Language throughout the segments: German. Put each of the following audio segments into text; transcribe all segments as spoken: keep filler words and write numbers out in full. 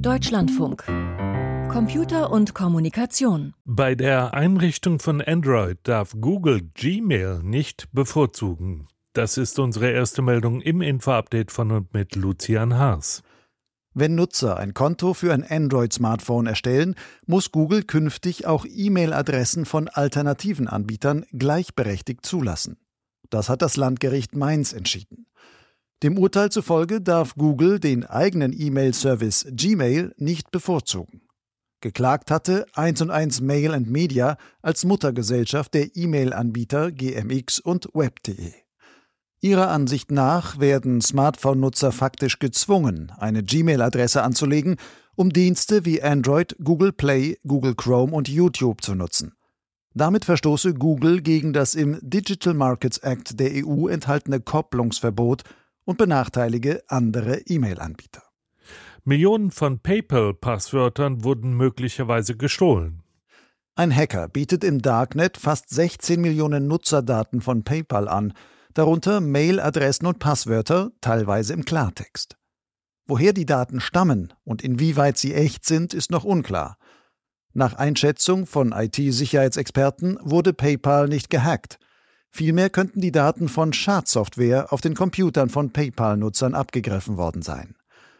Deutschlandfunk. Computer und Kommunikation. Bei der Einrichtung von Android darf Google Gmail nicht bevorzugen. Das ist unsere erste Meldung im Info-Update von und mit Lucian Haas. Wenn Nutzer ein Konto für ein Android-Smartphone erstellen, muss Google künftig auch E-Mail-Adressen von alternativen Anbietern gleichberechtigt zulassen. Das hat das Landgericht Mainz entschieden. Dem Urteil zufolge darf Google den eigenen E-Mail-Service Gmail nicht bevorzugen. Geklagt hatte eins und eins Mail and Media als Muttergesellschaft der E-Mail-Anbieter G M X und web punkt de. Ihrer Ansicht nach werden Smartphone-Nutzer faktisch gezwungen, eine Gmail-Adresse anzulegen, um Dienste wie Android, Google Play, Google Chrome und YouTube zu nutzen. Damit verstoße Google gegen das im Digital Markets Act der E U enthaltene Kopplungsverbot und benachteilige andere E-Mail-Anbieter. Millionen von PayPal-Passwörtern wurden möglicherweise gestohlen. Ein Hacker bietet im Darknet fast sechzehn Millionen Nutzerdaten von PayPal an, darunter Mailadressen und Passwörter, teilweise im Klartext. Woher die Daten stammen und inwieweit sie echt sind, ist noch unklar. Nach Einschätzung von I T-Sicherheitsexperten wurde PayPal nicht gehackt. Vielmehr könnten die Daten von Schadsoftware auf den Computern von PayPal-Nutzern abgegriffen worden sein.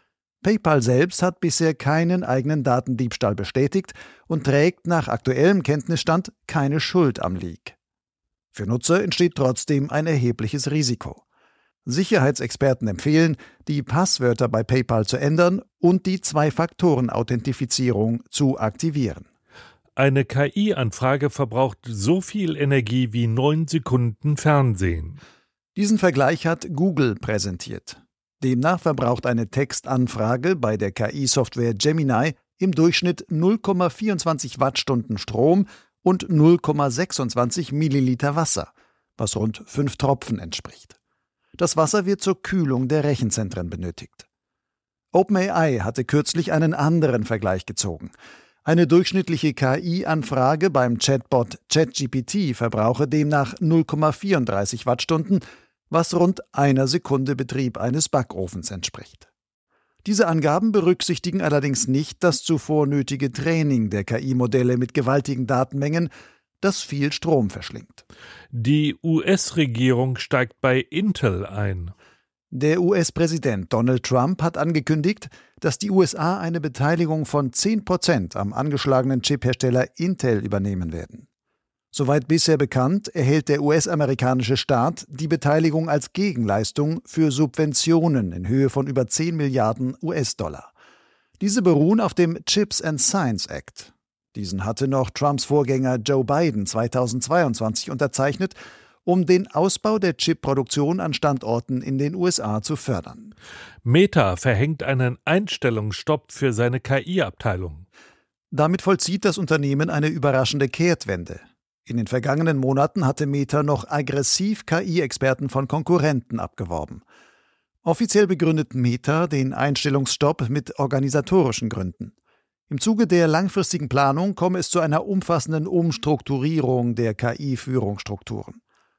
PayPal selbst hat bisher keinen eigenen Datendiebstahl bestätigt und trägt nach aktuellem Kenntnisstand keine Schuld am Leak. Für Nutzer entsteht trotzdem ein erhebliches Risiko. Sicherheitsexperten empfehlen, die Passwörter bei PayPal zu ändern und die Zwei-Faktoren-Authentifizierung zu aktivieren. Eine K I-Anfrage verbraucht so viel Energie wie neun Sekunden Fernsehen. Diesen Vergleich hat Google präsentiert. Demnach verbraucht eine Textanfrage bei der K I-Software Gemini im Durchschnitt null Komma vierundzwanzig Wattstunden Strom und null Komma sechsundzwanzig Milliliter Wasser, was rund fünf Tropfen entspricht. Das Wasser wird zur Kühlung der Rechenzentren benötigt. OpenAI hatte kürzlich einen anderen Vergleich gezogen. Eine durchschnittliche K I-Anfrage beim Chatbot ChatGPT verbrauche demnach null Komma vierunddreißig Wattstunden, was rund einer Sekunde Betrieb eines Backofens entspricht. Diese Angaben berücksichtigen allerdings nicht das zuvor nötige Training der K I-Modelle mit gewaltigen Datenmengen, das viel Strom verschlingt. Die U S-Regierung steigt bei Intel ein. Der U S-Präsident Donald Trump hat angekündigt, dass die U S A eine Beteiligung von zehn Prozent am angeschlagenen Chiphersteller Intel übernehmen werden. Soweit bisher bekannt, erhält der U S-amerikanische Staat die Beteiligung als Gegenleistung für Subventionen in Höhe von über zehn Milliarden U S-Dollar. Diese beruhen auf dem Chips and Science Act. Diesen hatte noch Trumps Vorgänger Joe Biden zweitausendzweiundzwanzig unterzeichnet, um den Ausbau der Chipproduktion an Standorten in den U S A zu fördern. Meta verhängt einen Einstellungsstopp für seine K I-Abteilung. Damit vollzieht das Unternehmen eine überraschende Kehrtwende. In den vergangenen Monaten hatte Meta noch aggressiv K I-Experten von Konkurrenten abgeworben. Offiziell begründet Meta den Einstellungsstopp mit organisatorischen Gründen. Im Zuge der langfristigen Planung komme es zu einer umfassenden Umstrukturierung der K I-Führungsstrukturen.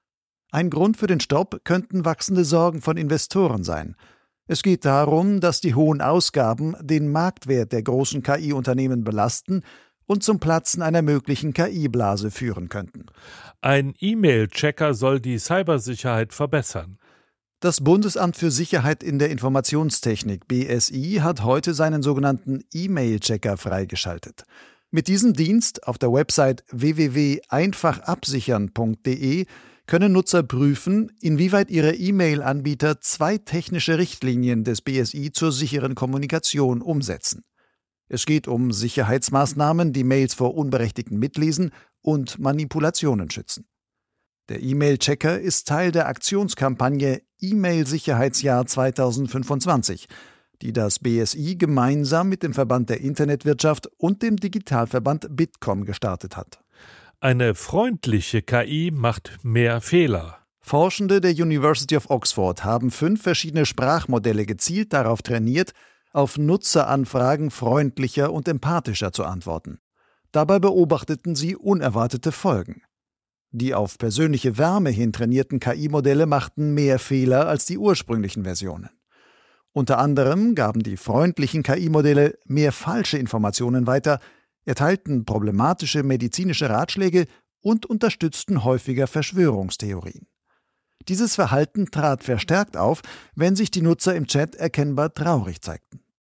Ein Grund für den Stopp könnten wachsende Sorgen von Investoren sein. Es geht darum, dass die hohen Ausgaben den Marktwert der großen K I-Unternehmen belasten und zum Platzen einer möglichen K I-Blase führen könnten. Ein E-Mail-Checker soll die Cybersicherheit verbessern. Das Bundesamt für Sicherheit in der Informationstechnik B S I hat heute seinen sogenannten E-Mail-Checker freigeschaltet. Mit diesem Dienst auf der Website w w w punkt einfach absichern punkt de können Nutzer prüfen, inwieweit ihre E-Mail-Anbieter zwei technische Richtlinien des B S I zur sicheren Kommunikation umsetzen. Es geht um Sicherheitsmaßnahmen, die Mails vor unberechtigten Mitlesen und Manipulationen schützen. Der E-Mail-Checker ist Teil der Aktionskampagne E-Mail-Sicherheitsjahr zweitausendfünfundzwanzig, die das B S I gemeinsam mit dem Verband der Internetwirtschaft und dem Digitalverband Bitkom gestartet hat. Eine freundliche K I macht mehr Fehler. Forschende der University of Oxford haben fünf verschiedene Sprachmodelle gezielt darauf trainiert, auf Nutzeranfragen freundlicher und empathischer zu antworten. Dabei beobachteten sie unerwartete Folgen. Die auf persönliche Wärme hin trainierten K I-Modelle machten mehr Fehler als die ursprünglichen Versionen. Unter anderem gaben die freundlichen K I-Modelle mehr falsche Informationen weiter, erteilten problematische medizinische Ratschläge und unterstützten häufiger Verschwörungstheorien. Dieses Verhalten trat verstärkt auf, wenn sich die Nutzer im Chat erkennbar traurig zeigten.